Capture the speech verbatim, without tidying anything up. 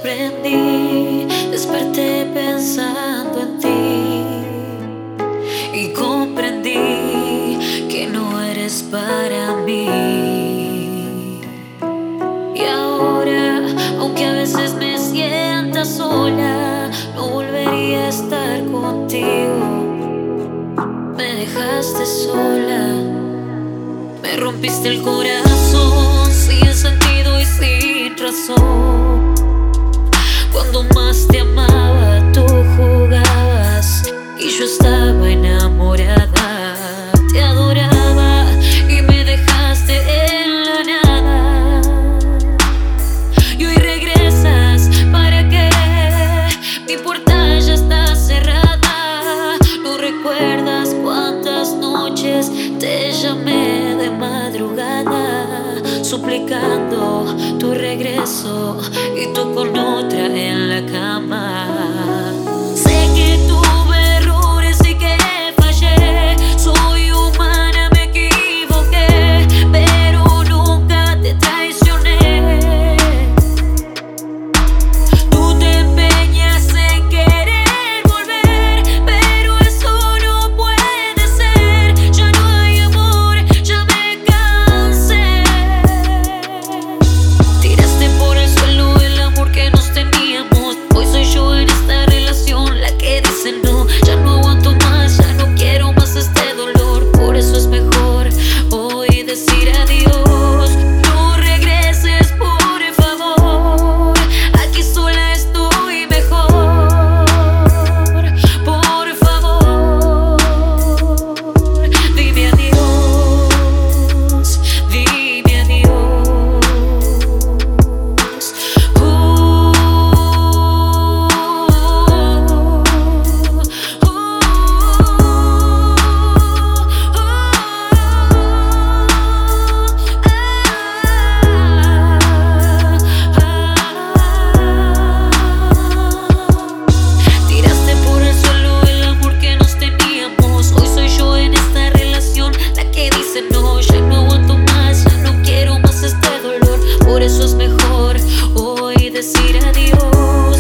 sorprendí, desperté pensando en ti y comprendí que no eres para mí. Y ahora, aunque a veces me sienta sola, no volvería a estar contigo. Me dejaste sola, me rompiste el corazón sin sentido y sin razón. Cuando más te amaba, tú jugabas y yo estaba enamorada. Te adoraba y me dejaste en la nada. Y hoy regresas, ¿para qué? Mi puerta ya está cerrada. No recuerdas cuántas noches te llamé de madrugada, suplicando tu regreso y tú con otra en la cama. Sé que tuve errores y que fallé, soy humana, me equivoqué, pero nunca te traicioné. Tú te empeñas en querer volver, pero eso no puede ser. Ya no hay amor, ya me cansé. Tiraste por el suelo el amor que nos teníamos. Hoy soy yo en esta relación la que dice no. Ya no aguanto más, ya no quiero más este dolor. Por eso es mejor hoy decir adiós. No regreses, por favor, aquí sola estoy mejor. Por favor, dime adiós, dime adiós. Uh, uh, Tiraste por el suelo el amor que nos teníamos. Hoy soy yo en esta relación la que dice no. Ya no aguanto más, ya no quiero más este dolor. Por eso es mejor hoy decir adiós.